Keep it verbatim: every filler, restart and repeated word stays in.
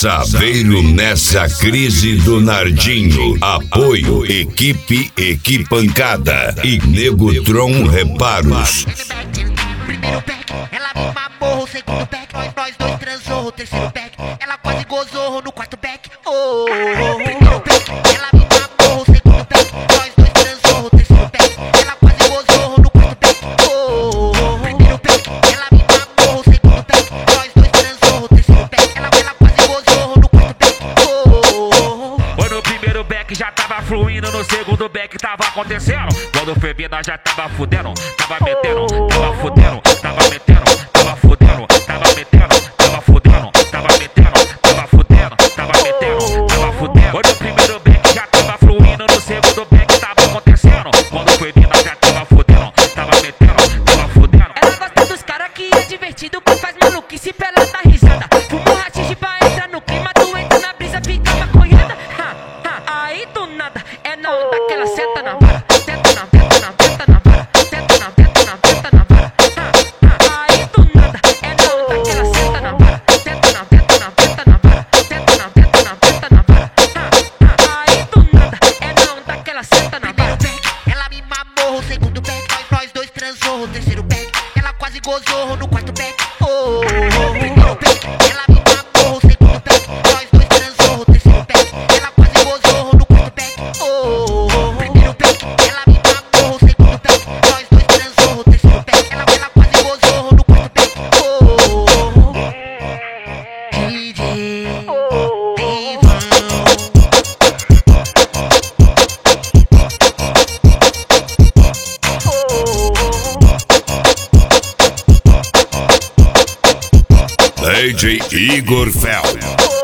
Saveiro nessa crise do Nardinho. Apoio, equipe, equipancada e Negotron Reparos. Primeiro pack, ela me mamou. O segundo pack, nós, nós dois transou. O terceiro pack, ela quase gozou. No quarto pack, oh, oh. Primeiro pack, ela me mamou. O segundo pack, nós dois transou. O terceiro pack, ela quase gozou. No quarto pack, oh, oh. Primeiro pack, ela me mamou. O segundo pack, nós dois transou. O terceiro pack, ela, ela quase gozou. No quarto pack, oh, oh. Foi no primeiro back, já tava fluindo. No segundo back, tava acontecendo. Quando foi vir, nós já tava fudendo. Tava metendo, tava fudendo. Tava metendo, tava fudendo. Tava metendo, tava fudendo. Tava metendo, tava fudendo. Tava metendo, tava fudendo. Foi no primeiro back, já tava fluindo. No segundo back, tava acontecendo. Quando foi vir, nós já tava fudendo. Tava metendo, tava fudendo. Ela gosta dos caras que é divertido, que faz maluquice pra ela dar risada. Fumou rachixe pra entrar no clima, tu entra na brisa, fica maconhada. Ha, ha, aí do nada, é na onda que ela senta na vara. Senta na, senta na, senta na vara. Senta na, senta na, senta na vara. Ha, ha, aí do nada, é na onda que ela senta na vara. Senta na, senta na, senta na vara. Senta na, senta na, senta na vara. Ha, ha, aí do nada, é na onda que ela senta na vara. Primeiro pack, ela me mamou. O segundo pack, nós, nós dois transou. O terceiro pack, ela quase gozou. No quarto pack, oh, oh. Primeiro pack, ela me mamou. O segundo pack, nós dois transou. O terceiro pack, ela quase gozou. No quarto pack, oh, oh. Primeiro pack, ela me mamou. O segundo pack, nós dois transou. O terceiro pack, ela, ela quase gozou. No quarto pack, oh, oh. D J D J Igor Fel.